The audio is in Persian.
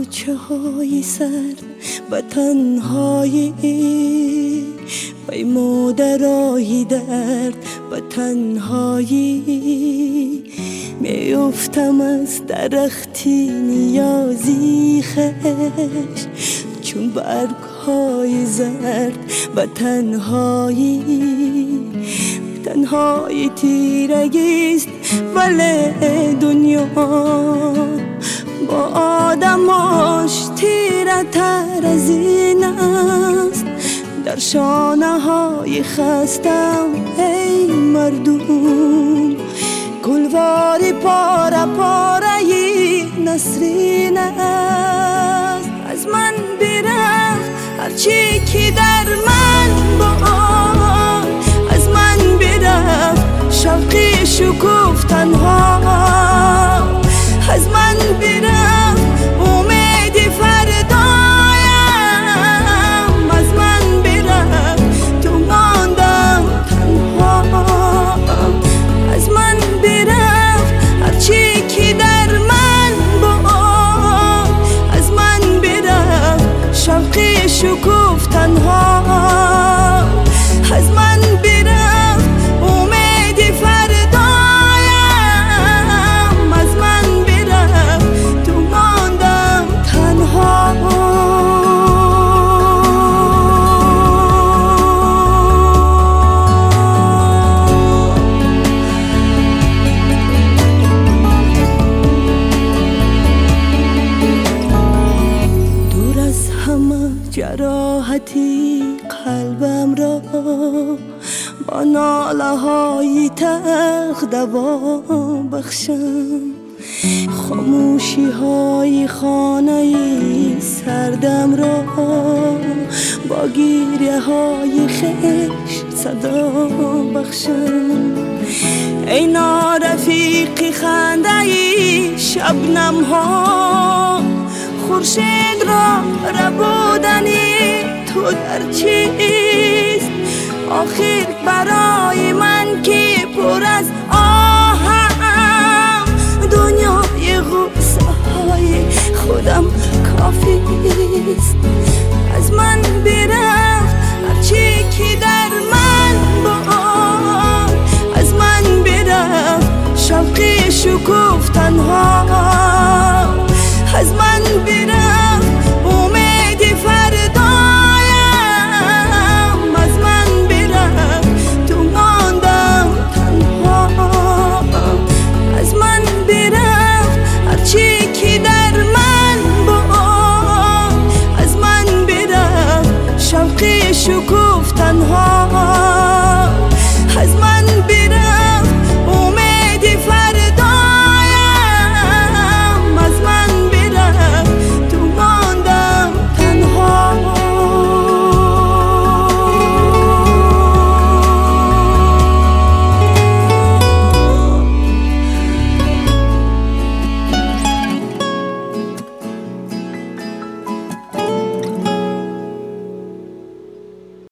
کوچه های سرد و تنهایی، وی مادرای درد و تنهایی. میافتم از درختی نیازی خش، چون برگ های زرد و تنهایی. تنهایی تیرگیست ولی دنیا با آدماش تیره تر از این است. در شانه های خستم ای مردم، گلواری پاره پاره نسرین است. از من برفت هرچی که در من بود، از من برفت شوقی شکوف تنها، از من برفت امید فردایم، از من برفت تو ماندم تنها. از من برفت هرچی که در من بود، از من برفت شوقی شکوف تنها، از من برفت امید فردایم، از من برفت تو ماندم تنها. دور از همه جراحتی قلبم را با ناله های تلخ دوا بخشم. خاموشی های خانه سردم را با گریه های خشت صدا بخشم. ای نارفیق خنده شبنم ها، خورشید را ربودنی تو در چیست؟ آخر برای من که پر از آهم، دنیای غصه های خودم کافیست. از من برفت هرچی که در من بود، از من برفت شوقی شکوف تنها،